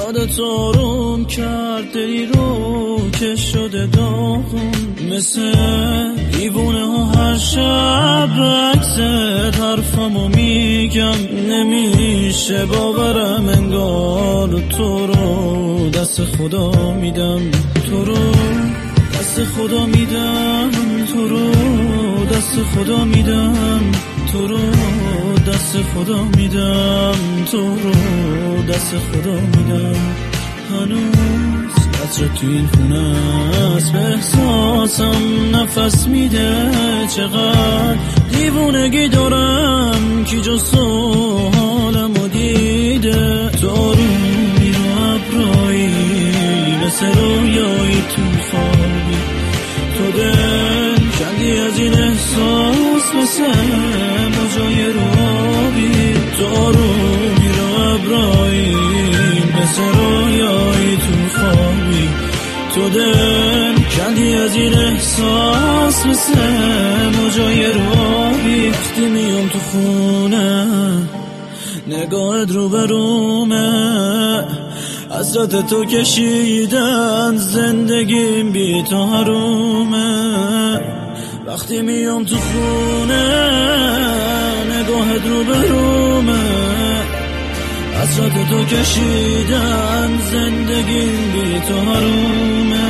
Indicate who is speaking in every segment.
Speaker 1: یادت آروم کرد دلی رو که شده داغون، مثل دیوونه ها هر شب عکس حرفمو میگم. نمیشه باورم انگار تو رو دست خدا میدم، تو رو دست خدا میدم، تو رو دست خدا میدم، تو رو دست خدا میدم، تو رو دست خدا میدم. هنوز عطر تو این خونه است، به احساسم نفس میده. چقدر دیوونگی دارم کی جز تو حالمو دیده. تو آرومی رو ابرایی مثل رویایی تو خوابی، تو دل کندی از این احساس مثل موجای روابی. تو آرومی رو ابرایی مثل رویایی تو خوابی، تو دل کندی از این احساس مثل موجای روابی. وقتی میام تو خونه نگاهت رو برومه، حسرت تو کشیدن زندگیم بی تو حرومه. وقتی میام تو خونه نگاهت رو برومه، حسرت تو کشیدن زندگیم بی تو حرومه.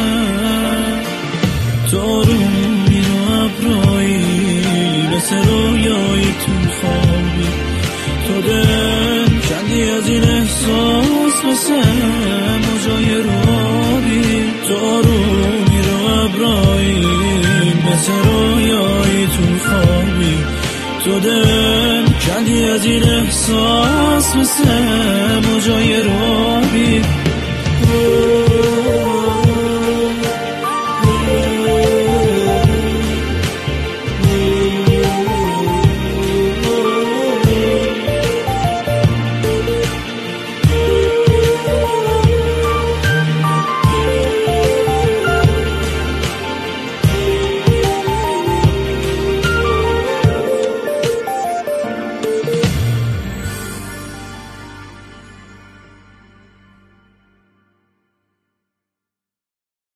Speaker 1: تو آرومی رو ابرایی مثل رویایی تو خوابی، تو دل کندی از این احساس مثل موجای روابی. تو آرومی رو ابرایی مثل رویایی تو خوابی، تو دل کندی از این احساس مثل موجای روابی.